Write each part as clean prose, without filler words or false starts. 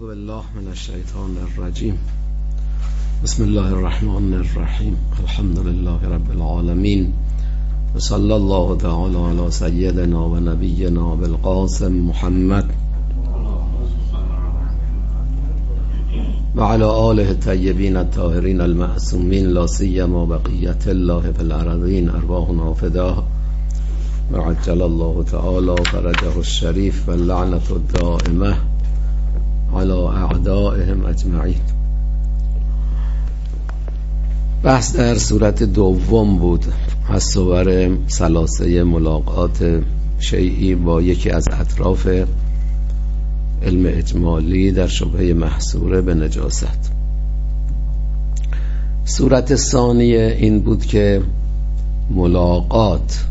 اعوذ بالله من الشیطان الرجیم. بسم الله الرحمن الرحیم. الحمد لله رب العالمین و صلی الله تعالی علی سیدنا و نبینا بالقاسم محمد و علی آله الطیبین الطاهرین المعصومین لا سیما بقیت الله فی الارضین ارواحنا فداه و عجل الله تعالی فرجه الشریف و لعنت الدائمه على اعدائهم اجمعین. بحث در صورت دوم بود از صور ثلاثه ملاقات شیعی با یکی از اطراف علم اجمالی در شبهه محصوره به نجاست. صورت ثانیه این بود که ملاقات،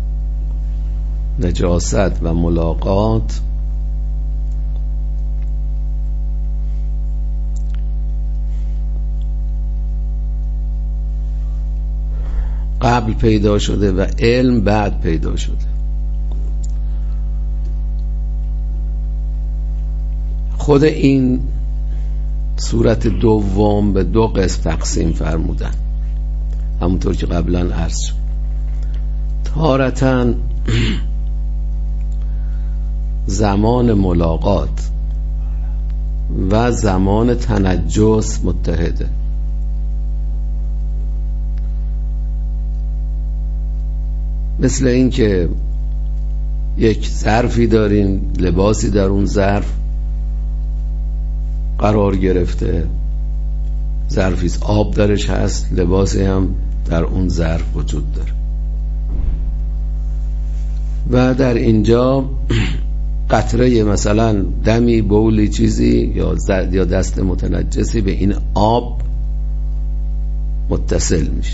نجاست و ملاقات قبل پیدا شده و علم بعد پیدا شده. خود این صورت دوم به دو قسم تقسیم فرمودن، همونطور که قبلا عرض شد. تارتاً زمان ملاقات و زمان تنجس متحده. مثل این که یک ظرفی دارین، لباسی در اون ظرف قرار گرفته، ظرفی آب درش هست، لباسی هم در اون ظرف وجود داره و در اینجا قطره مثلا دمی، بولی، چیزی یا دست متنجسی به این آب متصل میشه.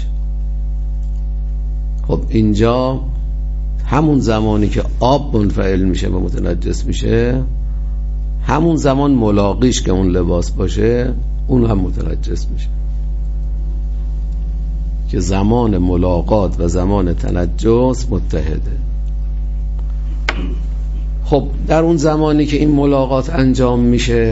خب اینجا همون زمانی که آب منفعل میشه و متنجس میشه، همون زمان ملاقیش که اون لباس باشه اون هم متنجس میشه، که زمان ملاقات و زمان تنجس متحده. خب در اون زمانی که این ملاقات انجام میشه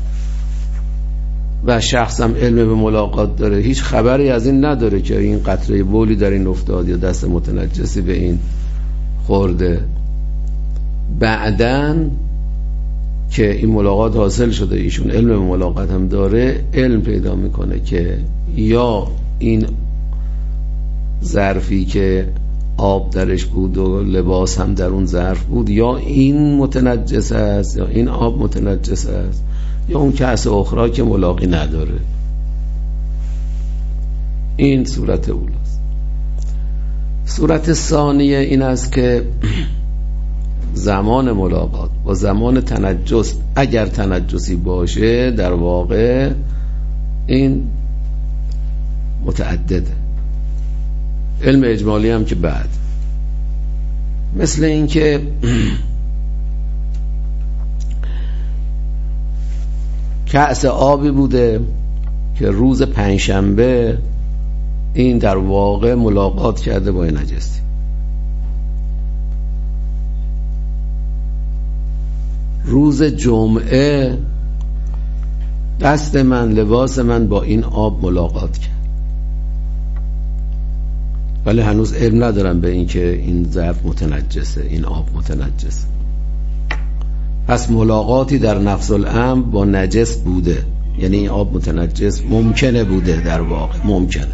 و شخص هم علم به ملاقات داره، هیچ خبری از این نداره که این قطره بولی در این افتاد یا دست متنجسی به این خورده. بعدن که این ملاقات حاصل شده، ایشون علم به ملاقات هم داره، علم پیدا میکنه که یا این ظرفی که آب درش بود و لباس هم در اون ظرف بود، یا این متنجس است یا این آب متنجس است، یا اون کأس اخرى که ملاقی نداره. این صورت اولاست. صورت ثانیه این است که زمان ملاقات و زمان تنجس، اگر تنجسی باشه، در واقع این متعدده. علم اجمالی هم که بعد، مثل این که کأس آبی بوده که روز پنجشنبه این در واقع ملاقات کرده با نجسی، روز جمعه دست من، لباس من با این آب ملاقات کرد، ولی هنوز علم ندارم به این که این ظرف متنجسه، این آب متنجسه. پس ملاقاتی در نفس الامر با نجس بوده، یعنی این آب متنجس ممکنه بوده، در واقع ممکنه.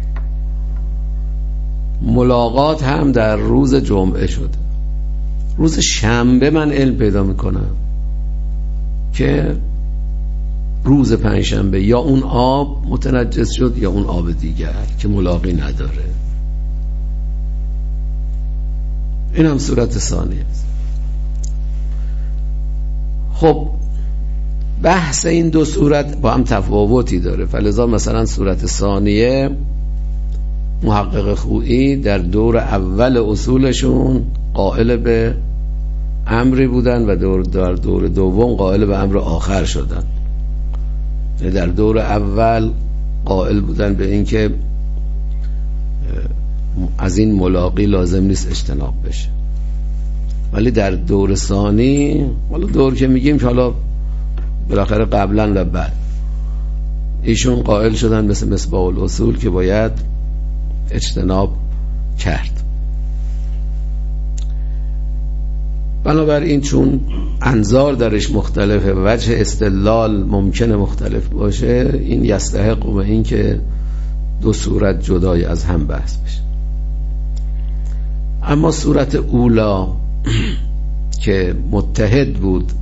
ملاقات هم در روز جمعه شده. روز شنبه من علم پیدا میکنم که روز پنجشنبه یا اون آب متنجس شد یا اون آب دیگر که ملاقی نداره. این هم صورت ثانیه است. خب بحث این دو صورت با هم تفاوتی داره، فلذا مثلا صورت ثانیه محقق خویی در دور اول اصولشون قائل به امری بودن و در دور دوم قائل به امر آخر شدن. در دور اول قائل بودن به این که از این ملاقی لازم نیست اجتناب بشه، ولی در دور ثانی، حالا دور که میگیم که حالا بالاخره قبلا و بعد ایشون قائل شدن مثل مصباح الاصول که باید اجتناب کرد. بنابراین چون انظار درش مختلفه و وجه استدلال ممکنه مختلف باشه، این یستحق و این که دو صورت جدای از هم بحث بشه. اما صورت اولا که متحد بود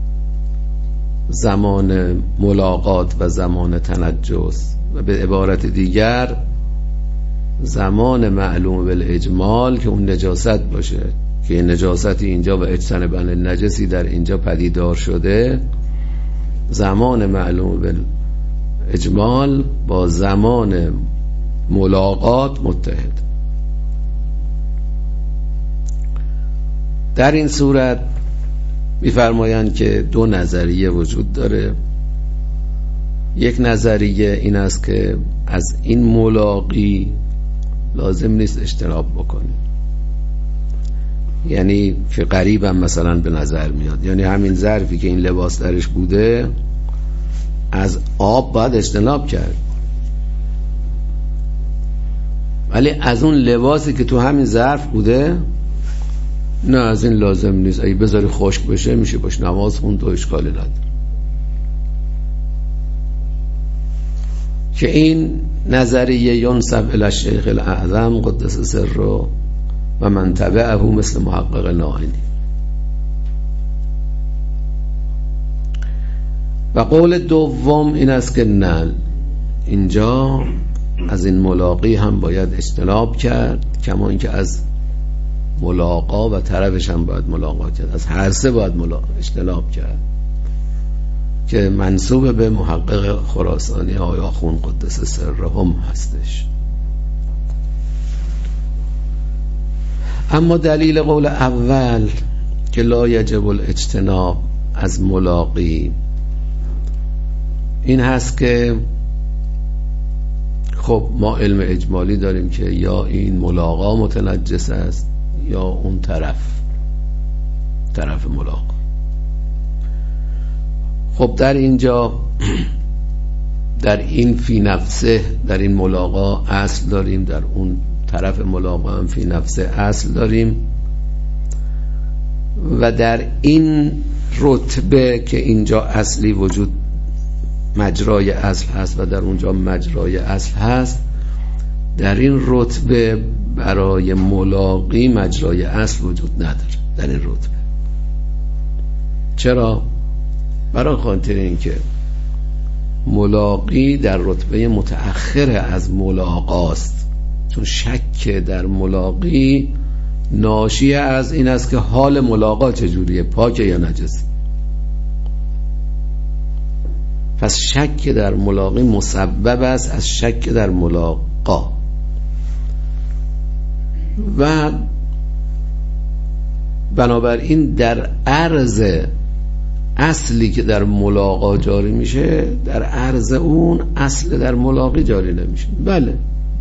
زمان ملاقات و زمان تنجس، و به عبارت دیگر زمان معلوم بالاجمال که اون نجاست باشه، که نجاستی اینجا و اجتنبن نجسی در اینجا پدیدار شده، زمان معلوم بالاجمال با زمان ملاقات متحد. در این صورت می‌فرمایند که دو نظریه وجود داره. یک نظریه این است که از این ملاقی لازم نیست اجتناب بکنیم، یعنی که قریبا مثلا به نظر میاد، یعنی همین ظرفی که این لباس درش بوده از آب باید اجتناب کرد، ولی از اون لباسی که تو همین ظرف بوده نه، از این لازم نیست. اگه بذاری خشک بشه میشه باش نماز خوند و اشکالی نداره. که این نظریه ینسب الی الشیخ الاعظم قدس سره و من تبعه مثل محقق ناینی. و قول دوم این است که نه، اینجا از این ملاقی هم باید اجتناب کرد، کما اینکه از ملاقا و طرفش هم باید ملاقا کرد، از هر سه باید اجتناب کرد، که منسوب به محقق خراسانی آیاخون قدس سرهم هستش. اما دلیل قول اول که لا یجب الاجتناب از ملاقی این هست که خب ما علم اجمالی داریم که یا این ملاقا متنجس است یا اون طرف ملاقا. خب در اینجا در این فی نفسه، در این ملاقا اصل داریم، در اون طرف ملاقا هم فی نفسه اصل داریم، و در این رتبه که اینجا اصلی وجود مجرای اصل هست و در اونجا مجرای اصل هست، در این رتبه برای ملاقی مجرای اصل وجود نداره. در این رتبه چرا؟ برای خاطر اینکه ملاقی در رتبه متأخر از ملاقاست، چون شک در ملاقی ناشی از این است که حال ملاقا چجوریه، پاکه یا نجس. پس شک در ملاقی مسبب است از شک در ملاقا، و بنابراین در عرض اصلی که در ملاقا جاری میشه، در عرض اون اصل در ملاقی جاری نمیشه. بله،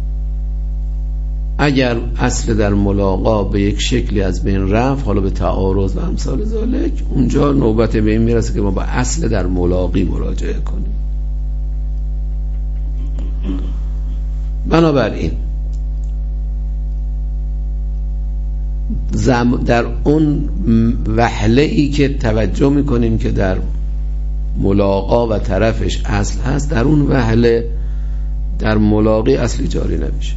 اگر اصل در ملاقا به یک شکلی از بین رفت، حالا به تعارض و امثال ذالک، اونجا نوبت به این میرسه که ما با اصل در ملاقی مراجعه کنیم. بنابراین در اون وهله ای که توجه میکنیم که در ملاقا و طرفش اصل هست، در اون وهله در ملاقی اصلی جاری نمیشه،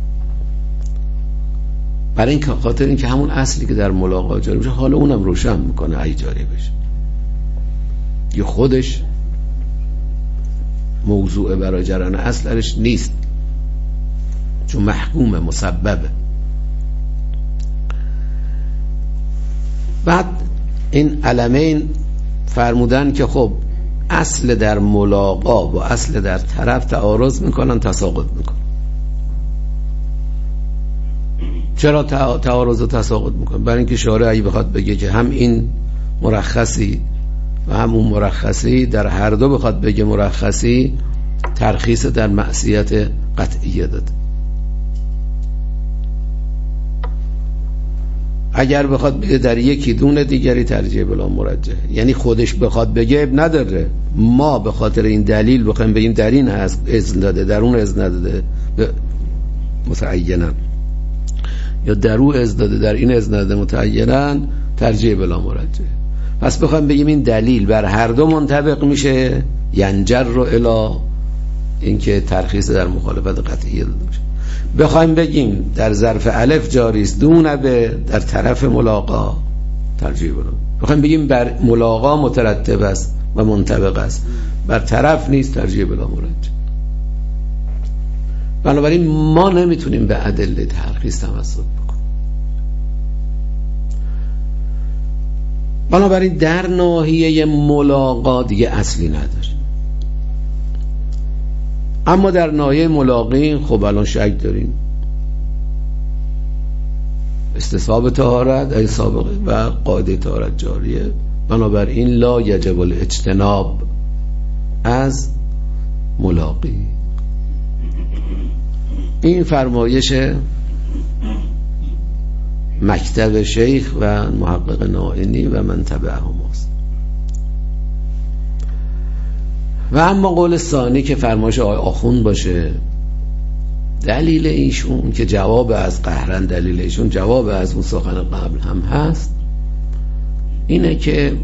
برای این خاطر اینکه همون اصلی که در ملاقا جاری میشه حالا اونم روشن میکنه ای جاری بشه، یه خودش موضوع برای جریان اصلش نیست، چون محکوم مسببه. بعد این علمین فرمودن که خب اصل در ملاقا و اصل در طرف تعارض میکنن، تساقط میکنن. چرا تعارض و تساقط میکنن؟ برای اینکه شارع اگه بخواد بگه که هم این مرخصی و هم اون مرخصی، در هر دو بخواد بگه مرخصی، ترخیص در معصیت قطعیه داده. اگر بخواد بگه در یکی دون دیگری ترجیح بلا مرجح، یعنی خودش بخواد بگه اب نداره، ما به خاطر این دلیل بخوایم بگیم در این هست اذن داده در اون اذن نداده متعینا، یا در او اذن داده در این اذن نداده متعینا، ترجیح بلا مرجح. پس بخوایم بگیم این دلیل بر هر دو منطبق میشه، ینجر رو الی اینکه ترخیص در مخالفت قطعیه داده میشه. بخوایم بگیم در ظرف الف جاری است دون به در طرف ملاقا، ترجیح بلا. بخوایم بگیم بر ملاقا مترتب است و منطبق است، بر طرف نیست، ترجیح بلا مرجح. بنابراین ما نمیتونیم به ادله ترخیص تمسک بکنیم. بنابراین در ناحیه ملاقا دیگه اصلی نداریم، اما در ناحیه ملاقی خب الان شک داریم، استصحاب طهارت ای سابقه و قاعده طهارت جاریه. بنابراین لا یجب الاجتناب از ملاقی. این فرمایش مکتب شیخ و محقق نائینی و من تبعهم است. و اما قول ثانی که فرمایش آخوند باشه، دلیل ایشون که جواب از قهرن، دلیل ایشون جواب از اون سخن قبل هم هست، اینه که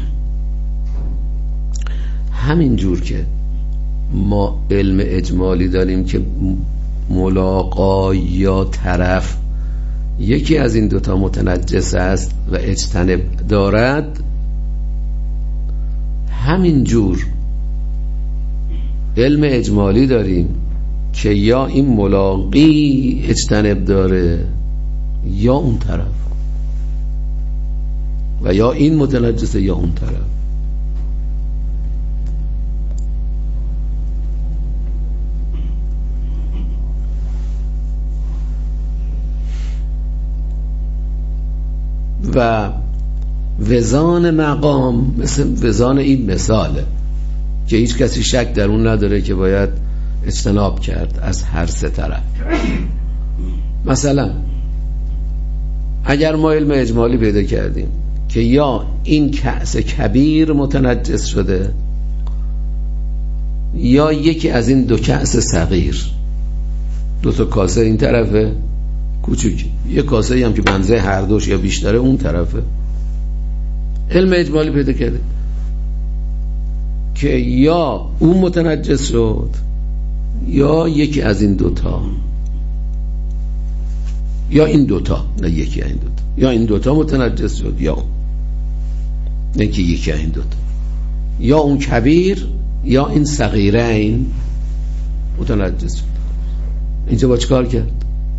همین جور که ما علم اجمالی داریم که ملاقا یا طرف یکی از این دوتا متنجس است و اجتناب دارد، همین جور علم اجمالی داریم که یا این ملاقی اجتناب داره یا اون طرف، و یا این متنجسه یا اون طرف. و وزان مقام مثل وزان این مثاله که هیچ کسی شک در اون نداره که باید اجتناب کرد از هر سه طرف. مثلا اگر ما علم اجمالی پیدا کردیم که یا این کأس کبیر متنجس شده یا یکی از این دو کأس صغیر، دو تا کاسه این طرفه کوچیک، یک کاسه هم که بنزه هر دوش یا بیشتره اون طرفه، علم اجمالی پیدا کرده که یا اون متنجس شد یا یکی از این دوتا، یا این دوتا، نه یکی از این دوتا، یا این دوتا متنجس شد یا نه که یکی از این دوتا، یا اون کبیر یا این صغیرین متنجس شد. اینجا با چیکار کرد؟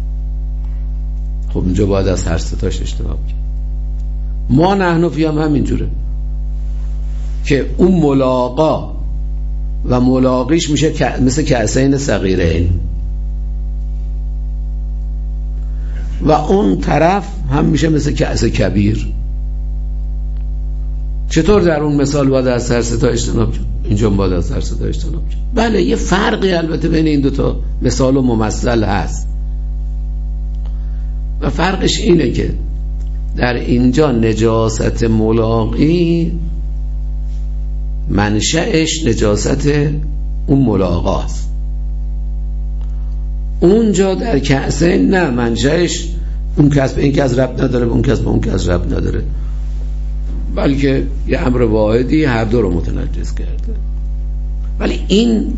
خب اینجا باید از هر سه تاش اجتناب کرد. ما نحنفی هم همینجوره که اون ملاقا و ملاقیش میشه مثل کأسین صغیرین و اون طرف هم میشه مثل کأس کبیر. چطور در اون مثال باید از هر سه تا اجتناب کرد؟ اینجا باید از هر سه تا اجتناب کرد. بله یه فرقی البته بین این دوتا مثال و ممثل هست و فرقش اینه که در اینجا نجاست ملاقی منشأش نجاست اون ملاقاست، اونجا در کأسین نه، منشأش اون کس به این کس ربط نداره، به اون کس به اون کس ربط نداره، بلکه یه امر واحدی هر دو رو متنجس کرده. ولی این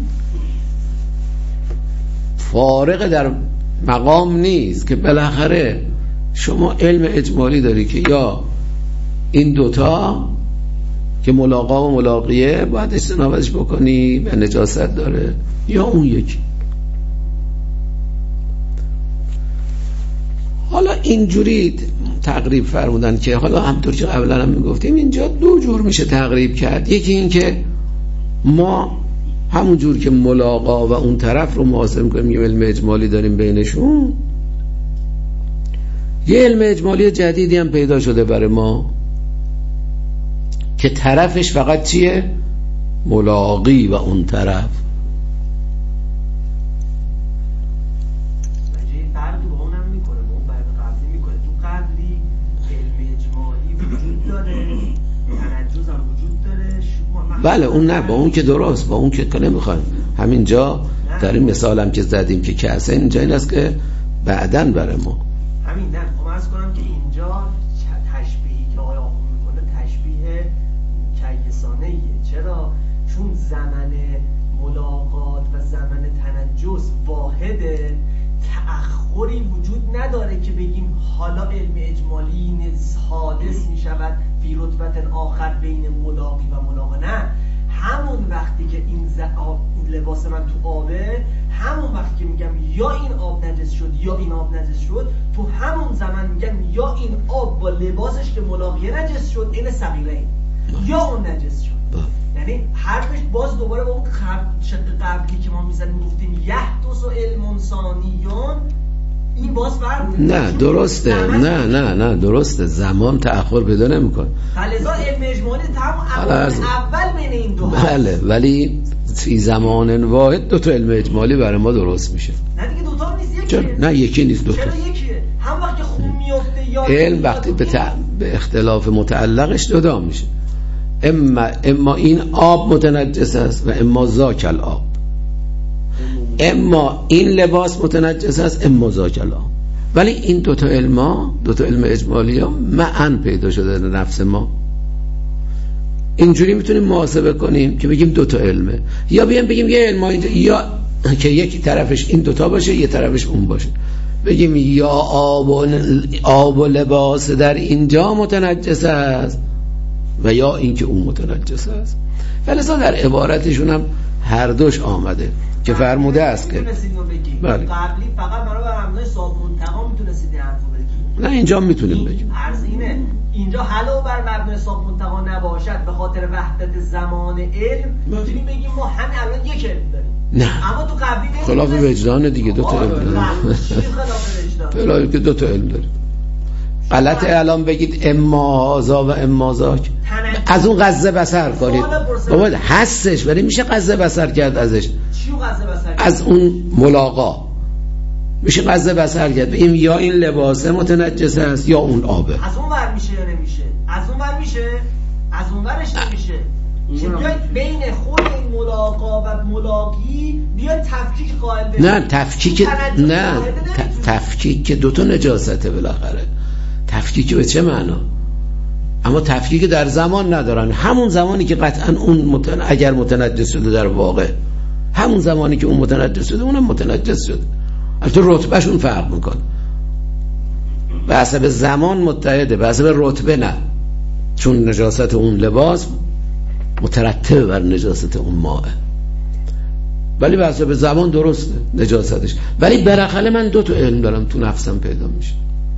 فارق در مقام نیست که بالاخره شما علم اجمالی داری که یا این دوتا که ملاقا و ملاقیه باید اجتنابش بکنی و نجاست داره، یا اون یکی. حالا اینجوری تقریب فرمودن که حالا همطور که قبلا هم میگفتیم اینجا دو جور میشه تقریب کرد. یکی این که ما همون جور که ملاقا و اون طرف رو محاسبه میکنیم یه علم اجمالی داریم بینشون، یه علم اجمالی جدیدی هم پیدا شده برای ما که طرفش فقط چیه؟ ملاقی و اون طرف. بله اون نه، با اون که درست، با اون که نمیخوایم. همینجا در این مثالم که زدیم که کسه، اینجا این است که بعدن برای ما همین. نه خب عرض کنم که اینجا تشبیهی که آقای آخوند میکنه تشبیه کیسانه‌ایه. چرا؟ چون زمن ملاقات و زمن تنجس واحده، تأخری وجود نداره که بگیم حالا علم اجمالی حادث می شود فی رتبت آخر بین ملاقی و ملاقا. نه، همون وقتی که این لباس من تو آبه، همون وقتی که میگم یا این آب نجس شد یا این آب نجس شد، تو همون زمان میگم یا این آب با لباسش که ملاقیه نجس شد، این صغیره، یا اون نجس شد. یعنی حرفش باز دوباره با اون شق قبلی که ما میزنیم گفتیم یحدث علم ثانیون، این باز فرق. نه درسته، نه درسته، زمان تأخر پیدا نمیکنه. فلذا علم اجمالی تمام اول بین این دو بله، ولی فی زمان واحد دو تا علم اجمالی برای ما درست میشه. نه دیگه دو تا نیست، یکیه. نه یکی نیست، دو تا. چرا یکیه؟ هم وقتی خون میفته یا علم وقتی به اختلاف متعلقش جدا میشه. اما این آب متنجس است و اما ذاک الآب، اما این لباس متنجس است اما ذاک الآب. ولی این دوتا علم اجمالی ها معاً پیدا شده در نفس ما. اینجوری میتونیم محاسبه کنیم که بگیم دوتا علمه، یا بگیم یه علم اینجا، یا که یکی طرفش این دوتا باشه یه طرفش اون باشه. بگیم یا آب و لباس در اینجا متنجس است و یا اینکه اون متنجس است. فلذا در عبارتشون هم هر دوش آمده که فرموده است که بله. قبلی فقط برای مبنای صاحب منتقا میتونستید این حرفو بگید. نه اینجا میتونیم بگیم. عرض اینه اینجا حالا بر مبنای صاحب منتقا نباشد، به خاطر وحدت زمان علم میتونیم بگیم ما همین الان یک علم داریم. نه اما تو قبلی خلاف وجدان دیگه، دو تا علم داریم. خلاف که دو تا علم داریم. غلطه الان بگید اما هذا و اما ذاک، از اون غض بصر کنید. بابا هستش، ولی میشه غض بصر کرد ازش. چیو غض بصر کرد؟ از اون ملاقا میشه غض بصر کرد. این یا این لباسه متنجس است یا اون آبه. از اون ور میشه یا نمیشه؟ از اون ور میشه، از اون ورش نمیشه. که بیاید بین خود این ملاقا و ملاقی بیاید تفکیک قائل بشید. نه تفکیک که دوتا نجاسته بالاخره. تفکیک به چه معنا؟ اما تفکیک در زمان ندارن. همون زمانی که قطعا اون اگر متنجس شده در واقع، همون زمانی که اون متنجس شده اونم متنجس شده. البته رتبهشون فرق میکنه، به حسب زمان متحده، به حسب رتبه نه، چون نجاست اون لباس مترتب بر نجاست اون ماء، ولی به حسب زمان درسته نجاستش. ولی بالاخره من دو تا علم دارم تو نفسم پیدا میشه.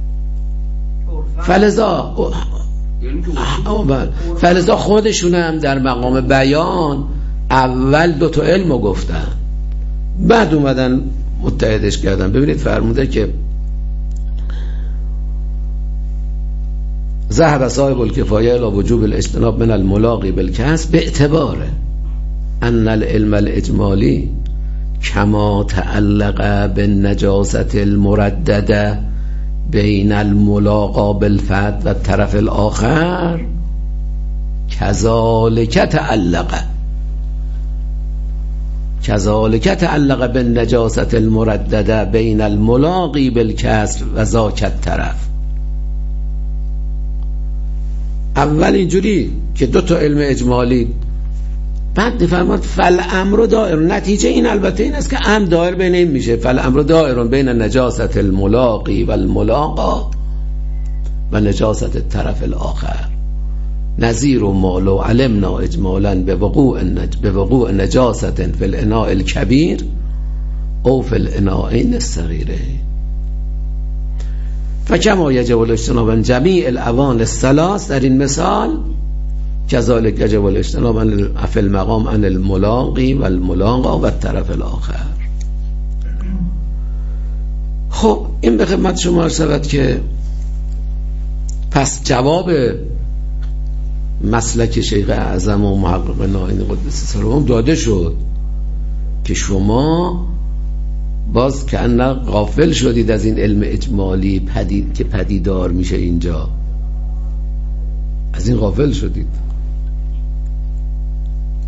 فلذا خودشون هم در مقام بیان اول دو تا علمو گفتن، بعد اومدن متحدش کردن. ببینید فرموده که ذهب صاحب الکفایه الى وجوب الاجتناب من الملاقی بالکسب باعتبار ان العلم الاجمالی کما تعلق بالنجاسة المردده بین الملاقا بالفت و الطرف الاخر کذالک تعلق بالنجاسة المردده بین الملاقی بالکسر و ذاک الطرف. اول اینجوری که دو تا علم اجمالی، بعد فرمود فالامر دائر، نتیجه این البته این است که امر دائر بین این میشه. فالامر دائر بین نجاست الملاقی و الملاقا و نجاست الطرف الاخر، نظیر و مالو علمنا اجمالا به وقوع نجاست فی الاناء الکبیر او فی الاناءین الصغیرین. فکما یجب الاجتناب عن جمیع الاوان الثلاث، در این مثال کذالک یجب الاجتناب عن فی المقام عن الملاقی و الملاقا و الطرف الاخر. خب این به خدمت شما عرض شود که پس جواب مسلک شیخ اعظم و محقق نائینی قدس سرهم داده شد که شما باز که انا غافل شدید از این علم اجمالی که پدیدار میشه اینجا، از این غافل شدید.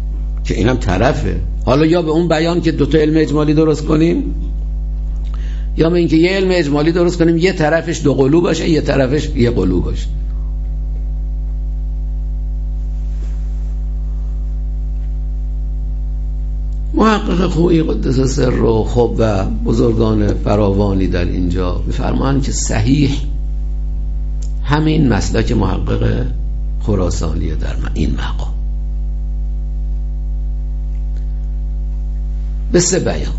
که اینم طرفه. حالا یا به اون بیان که دوتا علم اجمالی درست کنیم، یا به اینکه یه علم اجمالی درست کنیم یه طرفش دو قلو باشه یه طرفش یه قلو باشه. محقق خویی قدس سره خب و بزرگان فراوانی در اینجا می‌فرمایند که صحیح همین مسلک محقق خراسانیه در این مقام به سه بیان.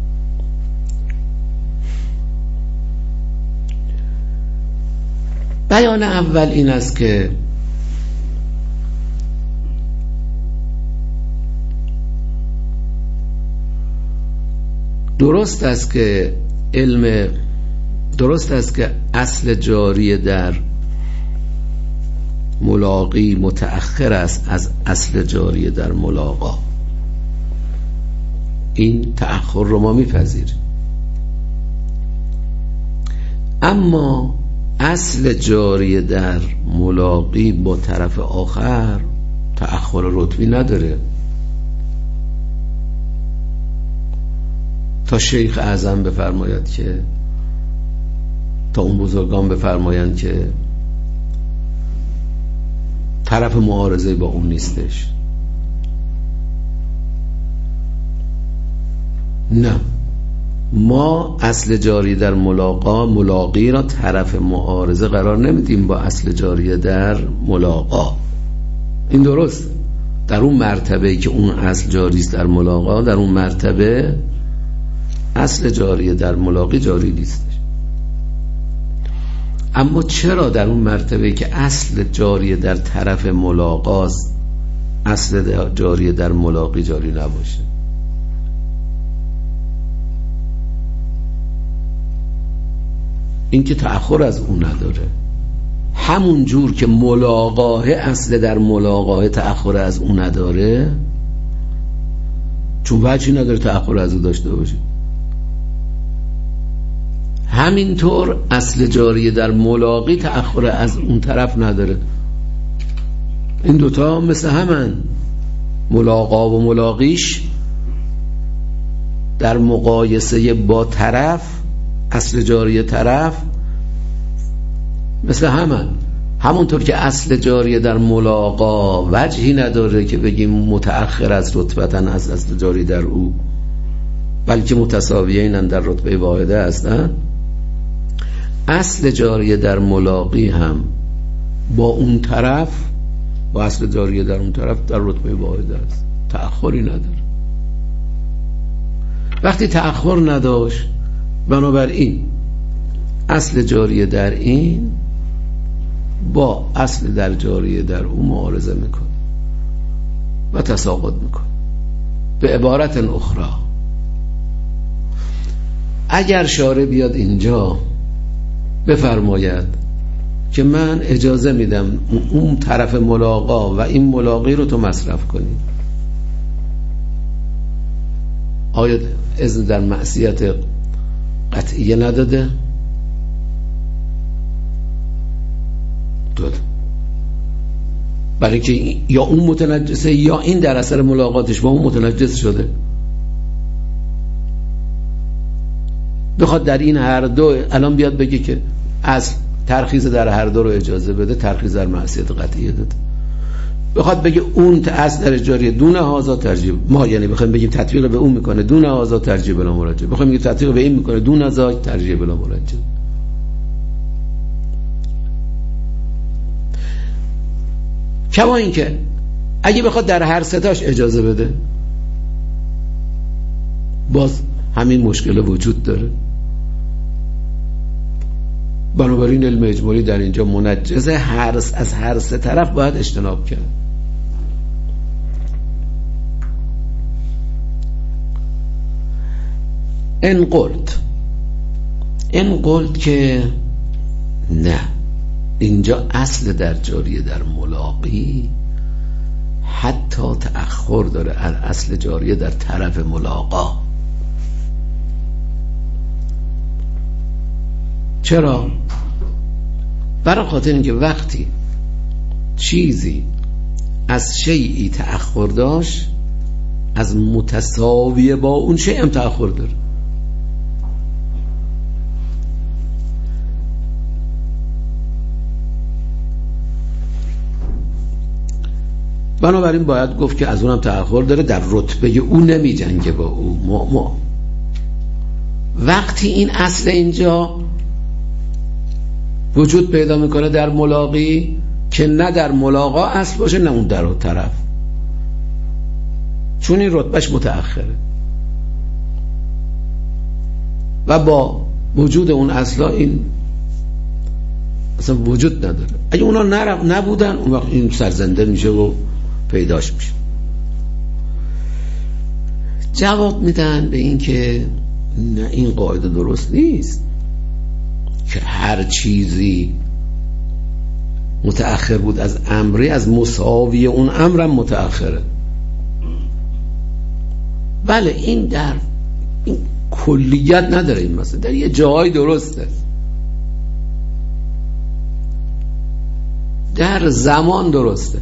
بیان اول این است که درست است که اصل جاری در ملاقی متأخر است از اصل جاری در ملاقا. این تأخر رو ما میپذیریم، اما اصل جاری در ملاقی با طرف آخر تأخر رتبی نداره. تا شیخ اعظم بفرماید که، تا اون بزرگان بفرمایند که طرف معارضه با اون نیستش. نه، ما اصل جاری در ملاقی را طرف معارضه قرار نمیدیم با اصل جاری در ملاقا. این درست، در اون مرتبه که اون اصل جاری است در ملاقا، در اون مرتبه اصل جاری در ملاقی جاری نیستش. اما چرا در اون مرتبه که اصل جاری در طرف ملاقاست اصل جاری در ملاقی جاری نباشه؟ این که تأخر از اون نداره. همون جور که ملاقاه اصل در ملاقاه تأخر از اون نداره، چون وجهی نداره تأخر از اون داشته باشه، همینطور اصل جاری در ملاقی تأخر از اون طرف نداره. این دوتا مثل همن. ملاقا و ملاقیش در مقایسه با طرف، اصل جاری طرف مثل همن. همونطور که اصل جاری در ملاقا وجهی نداره که بگیم متأخر از رتبتن از اصل جاری در او، بلکه متساویین در رتبه واحده هستن، اصل جاری در ملاقی هم با اون طرف، با اصل جاری در اون طرف در رتبه واحده است، تأخری نداره. وقتی تأخر نداشت، بنابراین اصل جاری در این با اصل در جاری در اون معارضه میکنه و تساقط میکنه. به عبارت اخرى، اگر شارع بیاد اینجا بفرماید که من اجازه میدم اون طرف ملاقا و این ملاقی رو تو مصرف کنی، آیا اذن در معصیت قطعیه نداده؟ داده. برای که یا اون متنجسه یا این در اثر ملاقاتش با اون متنجس شده. بخواد در این هر دو الان بیاد بگه که از ترخیص در هر دو رو اجازه بده، ترخیص در معصیت قطعیه داده. بخواد بگه اون اصل در جاری دون هازا ترجیح، ما یعنی بخوایم بگیم تطبیق به اون میکنه دون هازا ترجیح بلا مرجع، بخوایم بگیم تطبیق به این میکنه دون هازا ترجیح بلا مرجع. کما این که اگه بخواد در هر ستاش اجازه بده، باز همین مشکل وجود داره. بنابراین علم اجمالی در اینجا منجز از هر سه طرف باید اجتناب کرد. این قلت که نه، اینجا اصل در جاری در ملاقی حتی تأخر داره از اصل جاری در طرف ملاقا. چرا؟ برای خاطر اینکه وقتی چیزی از شیئی تأخر داشت، از متساوی با اون شیء هم تأخر داره. بنابراین باید گفت که از اونم تأخر داره، در رتبه او نمی جنگه با او. وقتی این اصل اینجا وجود پیدا میکنه در ملاقی که نه در ملاقا اصل باشه نه اون در طرف، چون این رتبهش متأخره و با وجود اون اصلا این اصلا وجود نداره. اگه اونا نبودن اون وقت این سرزنده میشه و پیداش میشه. جواب میدن به این که نه، این قاعده درست نیست که هر چیزی متأخر بود از امری از مساوی اون امرم متأخره. بله این در این کلیت نداره، این مثلا در یه جای درسته، در زمان درسته.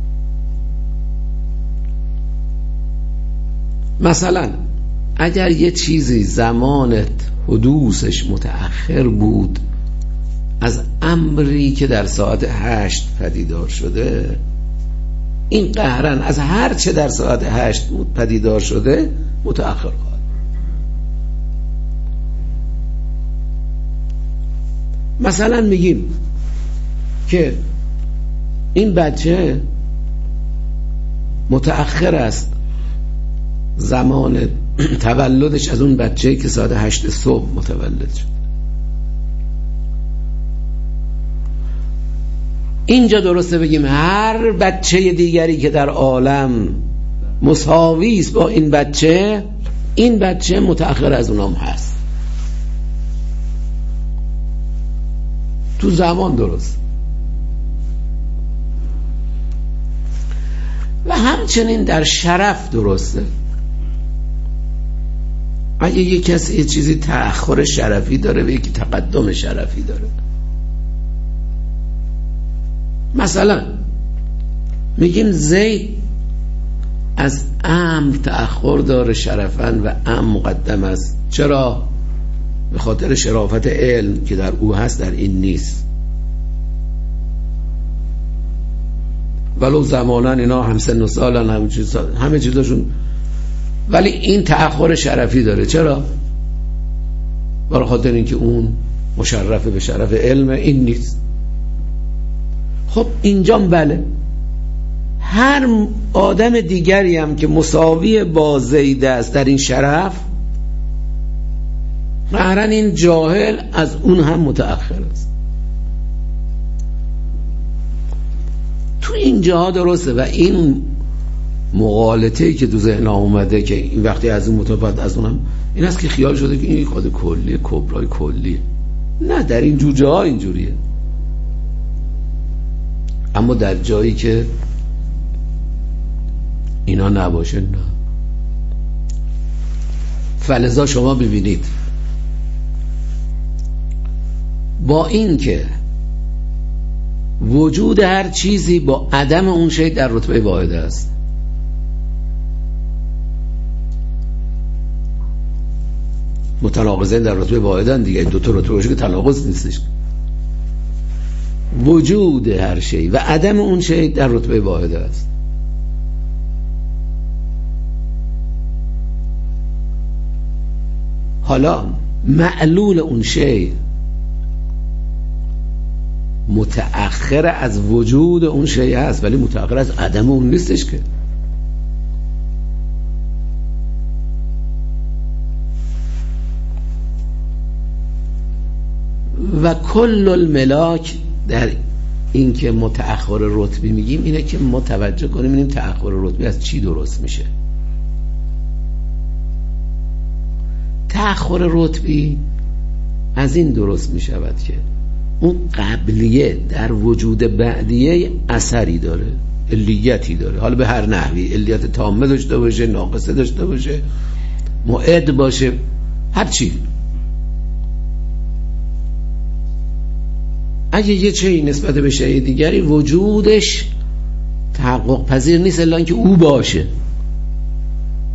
مثلا اگر یه چیزی زمان حدوثش متأخر بود از امری که در ساعت 8 پدیدار شده، این قهرن از هر چه در ساعت 8 پدیدار شده متأخر خواهد. مثلا میگیم که این بچه متأخر است زمان تولدش از اون بچه‌ای که ساعت 8 صبح متولد شد. اینجا درسته بگیم هر بچه دیگری که در عالم مساوی است با این بچه متأخر از اونام هست. تو زمان درست. و همچنین در شرف درسته. اگه یک کسی یه چیزی تأخر شرفی داره و یکی تقدم شرفی داره، مثلا میگیم زید از امر تأخر داره شرفاً و امر مقدم است. چرا؟ به خاطر شرافت علم که در او هست در این نیست. ولو زماناً اینا هم سن و سالن همه چیزاشون، ولی این تأخر شرفی داره. چرا؟ برای خاطر اینکه اون مشرف به شرف علم، این نیست. خب اینجا بله هر آدم دیگری هم که مساوی با زید است در این شرف، قهراً این جاهل از اون هم متأخر است. تو این جاها درسته. و این مغالطه‌ای که تو ذهن اومده که این وقتی از اون متفاوت از اونم، این است که خیال شده که این خود کلیه، کبرای کلیه. نه، در این جوجه ها اینجوریه، اما در جایی که اینا نباشه نه. فلذا شما ببینید با این که وجود هر چیزی با عدم اون شی در رتبه واحده است، متناقضین در رتبه واحدن دیگه، دو تا رتبه باشه که تناقض نیستش. وجود هر شی و عدم اون شی در رتبه واحده است. حالا معلول اون شی متأخر از وجود اون شی هست، ولی متأخر از عدم اون نیستش که. و کل الملاک در این که متأخر رتبی میگیم اینه که ما توجه کنیم ببینیم تأخر رتبی از چی درست میشه. تأخر رتبی از این درست میشود که اون قبلیه در وجود بعدیه اثری داره، علیتی داره، حالا به هر نحوی، علیت تامه داشته باشه، ناقصه داشته باشه، معد باشه، هر چی. اگه یه چیزی نسبت به شیء دیگری وجودش تحقق پذیر نیست الا اینکه او باشه،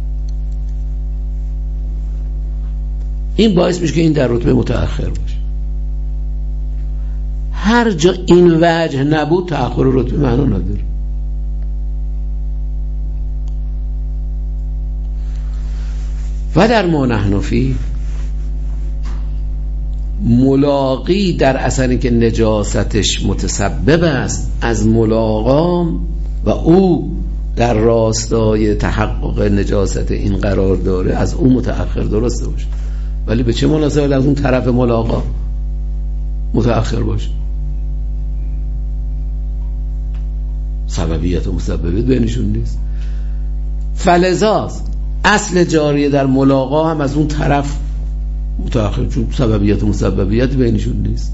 این باعث میشه که این در رتبه متأخر باشه. هر جا این وجه نبود تأخر رتبه معنا نداره. و در ما نحن فیه ملاقی در اثری که نجاستش متسبب است از ملاقام و او در راستای تحقق نجاست این قرار داره، از او متأخر درسته باشه، ولی به چه مناسبت از اون طرف ملاقا متأخر باشه؟ سببیت و مسببیت بینشون نیست. فلذا اصل جاریه در ملاقا هم از اون طرف متأخر، چون سببیت و مسببیت بینشون نیست.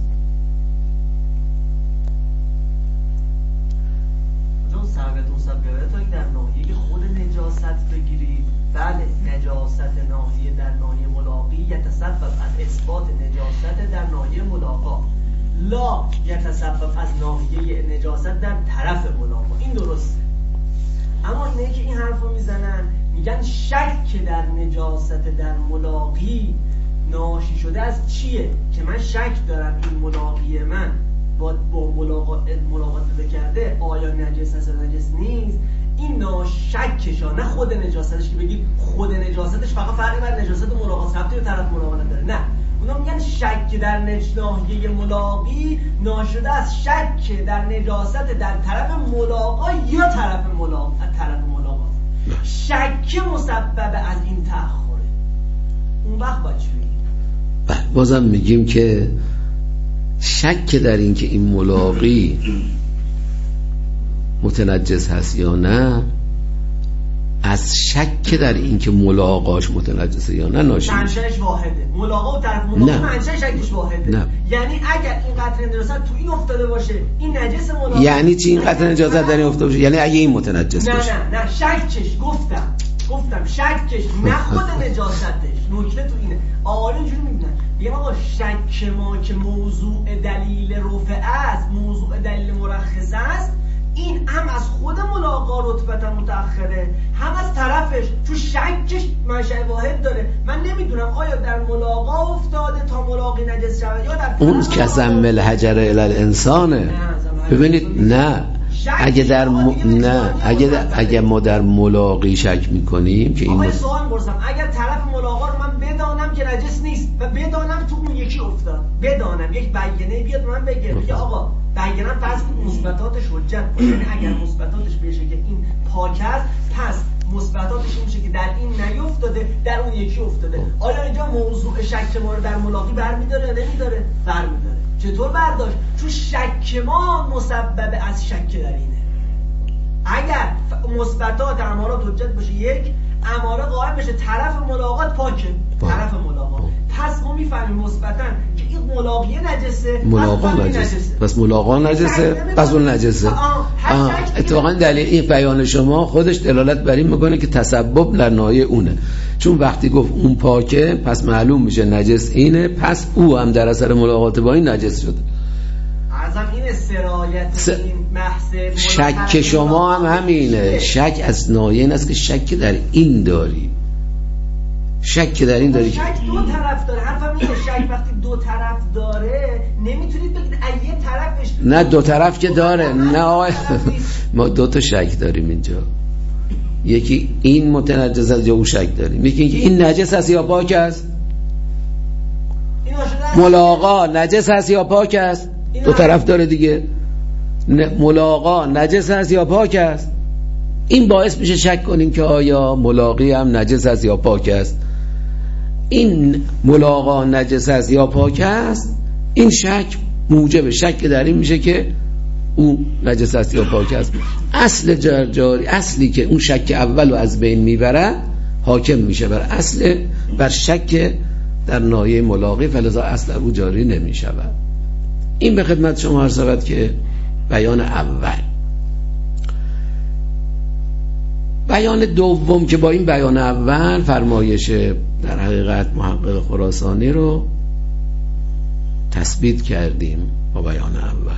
چون سببیت و مسببیت رو در ناحیه خود نجاست بگیرید، بله نجاست ناحیه در ناحیه ملاقی یتسبب از اثبات نجاست در ناحیه ملاقا، لا یتسبب از ناحیه نجاست در طرف ملاقا. این درسته. اما اینه که این حرف رو میزنن، میگن شک در نجاست در ملاقی ناشی شده از چیه؟ که من شک دارم این ملاقی من با ملاقات کرده آیا نجس هست یا نجس نیست. این ناشکشا، نه خود نجاستش که بگید خود نجاستش فقط فرقی بر نجاست ملاقات ربطی به طرف ملاقات نداره، نه، اونا میگن شک در ناحیه ملاقی ناشده از شک در نجاست در طرف ملاقا یا طرف ملاقا. شک مسبب از این تأخره. اون وقت باید چی بگیم؟ بازم میگیم که شک در این که این ملاقی متنجس هست یا نه از شک در این که ملاقاش متنجسه یا نه ناشی میشه. منشأش واحده. ملاقا و طرف ملاقا منشأ شکش واحده. نه. یعنی اگر این قطره نجاست تو این افتاده باشه، این نجس ملاقا. یعنی چی این قطره نجاست در این افتاده باشه؟ یعنی اگه این متنجس باشه. نه شکش گفتم شکش، نه خود نجاستش. نکته تو اینه. آقایون اینجوری میگن، میگن آقا شک ما که موضوع دلیل رفع است، موضوع دلیل مرخص است، این هم از خود ملاقا رتبتا متأخره، هم از طرفش، چون شکش منشأ واحد داره. من نمیدونم آیا در ملاقا افتاده تا ملاقی نجس شود یا در اون که زم الحجر الی الانسانه. ببینید نه اگه ما در ملاقی شک میکنیم که این سوال می‌پرسم، اگر طرف ملاقا رو من بدانم که نجس نیست و بدانم تو اون یکی افتاد، بدانم یک بیانیه بیاد من بگه آقا بیانم فرض کنید مثبتاتش حجت باشه، یعنی اگر مثبتاتش بشه که این پاک است، پس مثبتاتش این میشه که در این نیفتاده، در اون یکی افتاده. آیا اینجا موضوع شک ما رو در ملاقی برمی‌داره یا نمی‌داره؟ برمی‌داره. چطور برداشت؟ چون شک ما مسبب از شک در اینه. اگر مثبتات امارات حجت باشه، یک اماره قائم بشه طرف ملاقات پاکه، طرف ملاقات، پس ما میفهمیم مثبتاً که این ملاقیه نجسه، پس ملاقا نجسه، پس اون نجسه. اتفاقا دلیل این بیان شما خودش دلالت بر این میکنه که تسبب در ناحیه اونه، چون وقتی گفت اون پاکه پس معلوم میشه نجس اینه، پس او هم در اثر ملاقات با این نجس شده. ازم این سرایت این بحث شک شما هم همینه. شک از ناحیه این است که شک در این داری، شک در این داری. شک دو طرف داره. حرفم اینه شک وقتی دو طرف داره نمیتونید بگید یه طرفش. نه دو طرف که داره. نه آقای ما دو تا شک داریم اینجا، یکی این متنجس است یا او شک داریم، یکی اینکه این نجس است یا پاک است. ملاقا نجس است یا پاک است، دو طرف داره دیگه. ملاقا نجس است یا پاک است، این باعث میشه شک کنیم که آیا ملاقی هم نجس است یا پاک است. این ملاقا نجس است یا پاک است، این شک موجب شک در این میشه که او نجس است یا پاک است. اصل جاری، اصلی که اون شک اول رو از بین میبره، حاکم میشه بر اصل، بر شک در ناحیه ملاقی، فلذا اصل او جاری نمیشود. این به خدمت شما عرض شود که بیان اول. بیان دوم که با این بیان اول فرمایش در حقیقت محقق خراسانی رو تثبیت کردیم با بیان اول.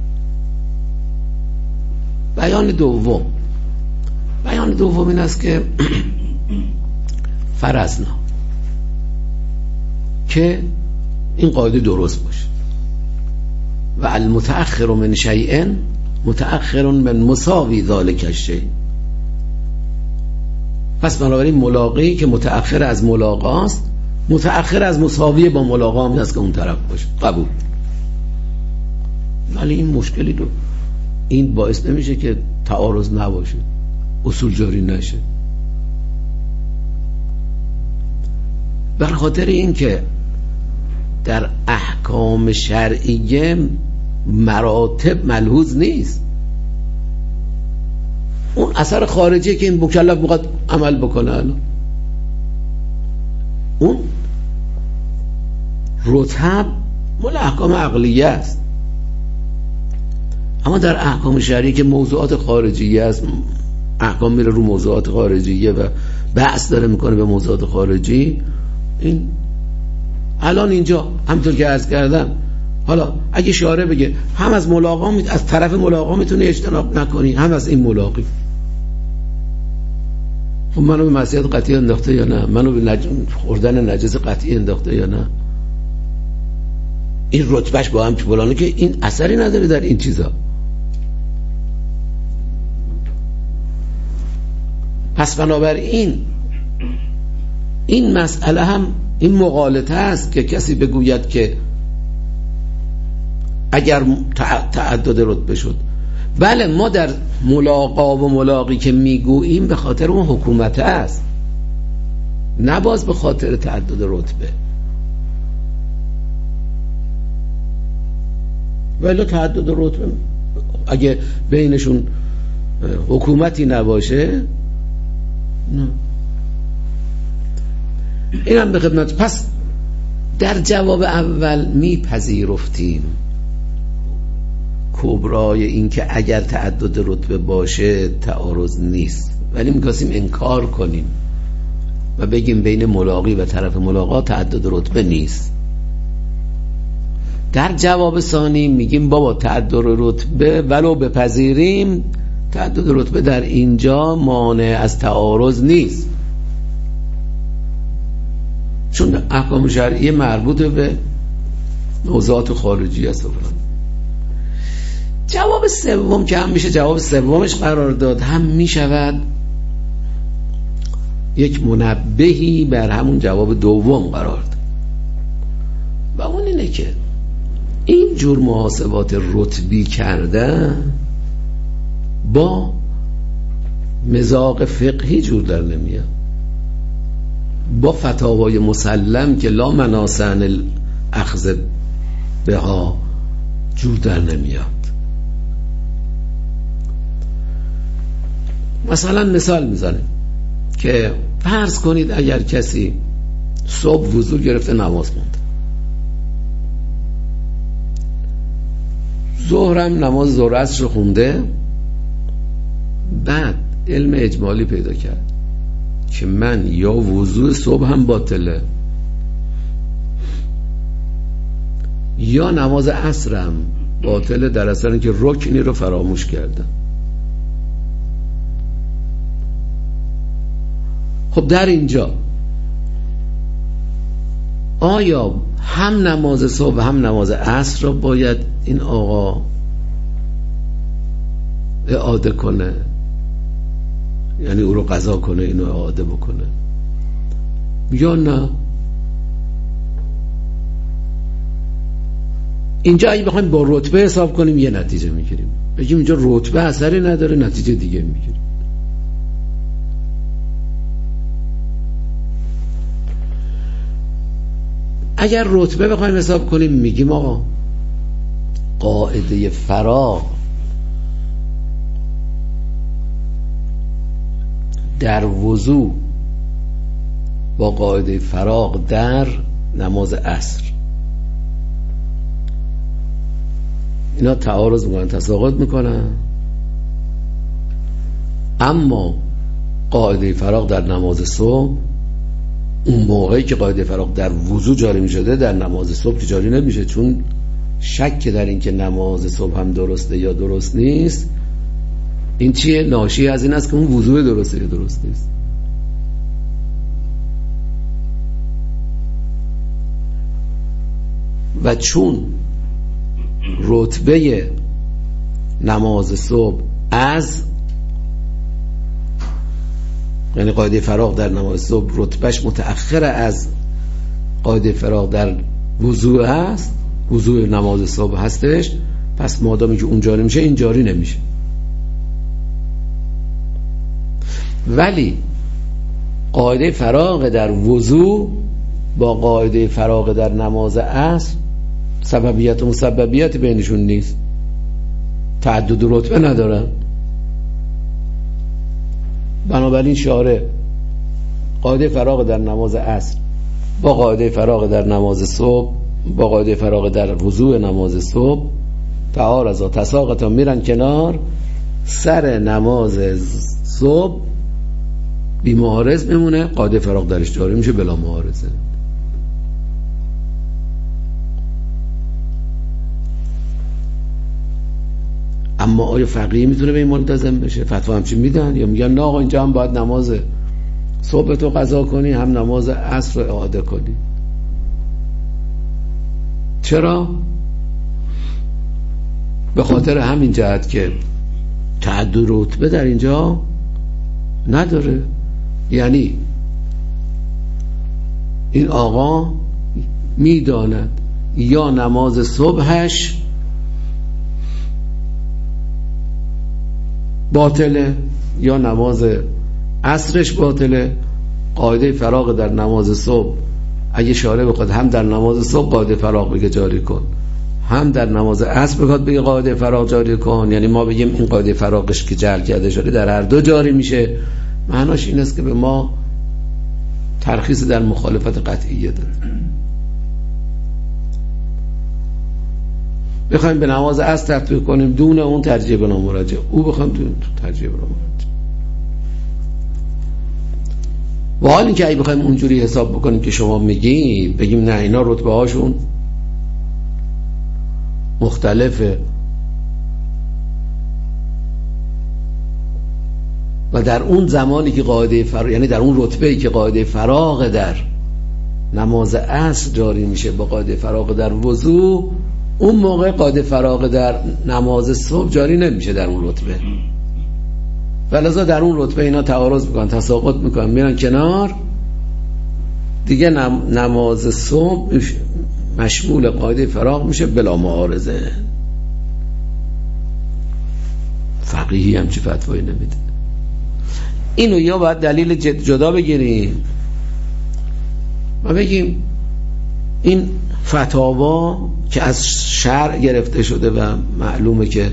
بیان دوم این است که فرضنا که این قاعده درست باشه. و المتأخر من شیء متأخر من مساوی ذلک الشیء. پس بنابراین ملاقی که متأخر از ملاقاست متأخر از مساوی با ملاقا هم هست که اون طرف باشه. قبول. ولی این مشکلی رو این باعث نمیشه که تعارض نباشه، اصول جاری نشه. به خاطر این که در احکام شرعیه مراتب ملحوظ نیست. اون اثر خارجی که این مکلف میخواد عمل بکنه الان، اون رتب مال احکام عقلیه است. اما در احکام شرعی که موضوعات خارجیه است، احکام میره رو موضوعات خارجیه و بحث داره میکنه به موضوعات خارجی. این الان اینجا همونطور که عرض کردم، حالا اگه شارع بگه هم از ملاقا از طرف ملاقا میتونی اجتناب نکنی، هم از این ملاقی، خب منو به معصیت قطعی انداخته یا نه؟ منو به خوردن نجس قطعی انداخته یا نه؟ این رتبهش با هم فلانه که این اثری نداره در این چیزا. پس بنابراین این مسئله هم این مغالطه است که کسی بگوید که اگر تعدد رتبه شد. بله، ما در ملاقا و ملاقی که میگوییم به خاطر اون حکومت است، نه باز به خاطر تعدد رتبه. ولی تعدد رتبه اگه بینشون حکومتی نباشه نه. این هم به خدمت. پس در جواب اول میپذیرفتیم کبرای این که اگر تعدد رتبه باشه تعارض نیست، ولی می‌خواستیم انکار کنیم و بگیم بین ملاقی و طرف ملاقا تعدد رتبه نیست. در جواب ثانی میگیم بابا تعدد رتبه ولو بپذیریم، تعدد رتبه در اینجا مانع از تعارض نیست، چون احکام شرعی مربوط به موضوعات خارجی است. جواب سوم که هم میشه جواب سومش قرار داد، هم میشود یک منبهی بر همون جواب دوم قرار داد، و اون اینه که این جور محاسبات رتبی کردن با مذاق فقهی جور در نمیاد، با فتاوای مسلم که لا مناسن الاخذ بها جور در نمیاد. مثلا مثال میزنیم که فرض کنید اگر کسی صبح وضو گرفته نماز خونده، ظهرم نماز ظهر عصر خونده، بعد علم اجمالی پیدا کرد که من یا وضو صبح هم باطله یا نماز عصرم باطله، در اثر اینکه رکنی رو فراموش کردم. خب در اینجا آیا هم نماز صبح هم نماز عصر رو باید این آقا اعاده کنه، یعنی او رو قضا کنه، اینو اعاده بکنه، یا نه؟ اینجا اگه بخوایم با رتبه حساب کنیم یه نتیجه میگیریم، بگیم اینجا رتبه اثری نداره، نتیجه دیگه میگیریم. اگر رتبه بخوایم حساب کنیم میگیم آقا قاعده فراغ در وضو با قاعده فراغ در نماز عصر، اینا تعارض میکنن، تساقط میکنن. اما قاعده فراغ در نماز صبح، اون موقعی که قاعده فراغ در وضو جاری میشده در نماز صبح که جاری نمیشه، چون شک در این که نماز صبح هم درسته یا درست نیست، این چیه؟ ناشی از این است که اون وضو درسته یا درست نیست. و چون رتبه نماز صبح از یعنی قاعده فراغ در نماز صبح رتبهش متأخر از قاعده فراغ در وضوء هست، وضوء نماز صبح هستش، پس مادامی که اون جاری میشه این جاری نمیشه. ولی قاعده فراغ در وضوء با قاعده فراغ در نماز عصر سببیت و مسببیت بینشون نیست، تعدد رتبه ندارن. بنابراین شارع قاعده فراغ در نماز عصر با قاعده فراغ در نماز صبح با قاعده فراغ در وضوء نماز صبح تعارضا تساقطا میرن کنار، سر نماز صبح بی معارض میمونه، قاعده فراغ درش جاری میشه بلا معارضه. اما آیا فقیه میتونه به این ملتزم بشه؟ فتوا همچین میدن یا میگن نه آقا اینجا هم باید نماز صبح تو قضا کنی هم نماز عصر رو اعاده کنی؟ چرا؟ به خاطر همین جهت که تعدد رتبه در اینجا نداره. یعنی این آقا میداند یا نماز صبحش باطله یا نماز عصرش باطله. قاعده فراغ در نماز صبح اگه شارع بخواد هم در نماز صبح قاعده فراغ بگه جاری کن، هم در نماز عصر بخواد بگه قاعده فراغ جاری کن، یعنی ما بگیم این قاعده فراغش که جعل کرده شده در هر دو جاری میشه، معناش این است که به ما ترخیص در مخالفت قطعیه داره. بخوایم به نماز عصر تطبیق کنیم دون اون ترجیح بنا مراجعه، او بخوایم تو ترجیح بنا مراجعه. و حال این که اگه بخوایم اونجوری حساب بکنیم که شما میگید، بگیم نه اینا رتبه هاشون مختلفه و در اون زمانی که قاعده فراغ، یعنی در اون رتبه‌ای که قاعده فراغ در نماز عصر جاری میشه با قاعده فراغ در وضو، اون موقع قاعده فراغ در نماز صبح جاری نمیشه در اون رتبه، ولذا در اون رتبه اینا تعارض میکنن، تساقط میکنن، میرن کنار دیگه. نماز صبح مشمول قاعده فراغ میشه بلا معارضه. فقیهی هم چه فتوایی نمیده. اینو یا باید دلیل جدا بگیریم و بگیم این فتاوا که از شرع گرفته شده و معلومه که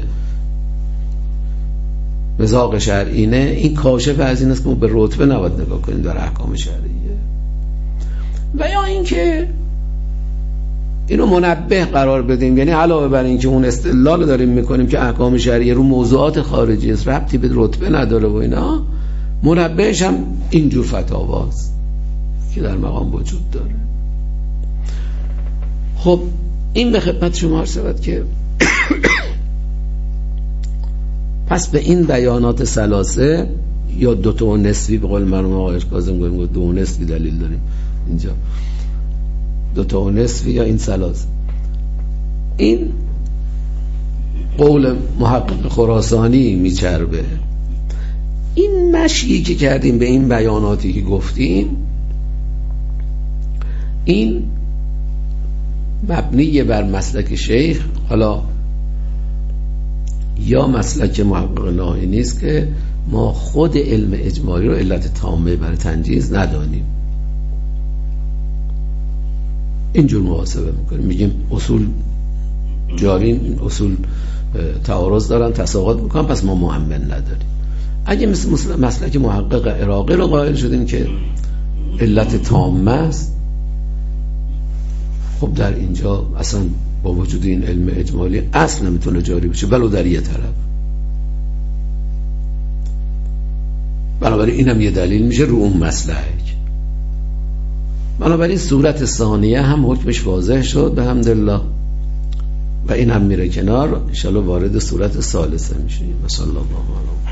مزاق شرعینه، این کاشف از این است که ما به رتبه نباید نگاه کنیم در احکام شرعیه. و یا این که اینو منبه قرار بدیم، یعنی علاوه بر این که اون استدلال داریم میکنیم که احکام شرعیه رو موضوعات خارجی است، ربطی به رتبه نداره و اینا، منبهش هم اینجور فتاواست که در مقام وجود داره. خب این به خدمت شما عرض شود که پس به این بیانات ثلاثه یا دوتا و نصفی، به قول مرحوم آقای کاظم گویم دو و نصفی دلیل داریم اینجا، دوتا و نصفی یا این ثلاثه، این قول محقق خراسانی میچربه. این مشیی که کردیم به این بیاناتی که گفتیم، این مبنی بر مسلک شیخ، حالا یا مسلک محقق نهایی نیست که ما خود علم اجمالی رو علت تامه برای تنجیز ندانیم، اینجور محاسبه میکنیم، میگیم اصول جارین، اصول تعارض دارن، تساقط میکنن، پس ما مؤمن نداریم. اگه مثل مسلک محقق عراقی رو قائل شدیم که علت تامه است، خب در اینجا اصلا با وجود این علم اجمالی اصلا نمیتونه جاری بشه، ولو در یه طرف. بنابراین اینم یه دلیل میشه رو اون مسلک. بنابراین صورت ثانیه هم حکمش واضح شد به حمدالله و این هم میره کنار، انشاءالله وارد صورت ثالثه میشیم. صلی الله علیه و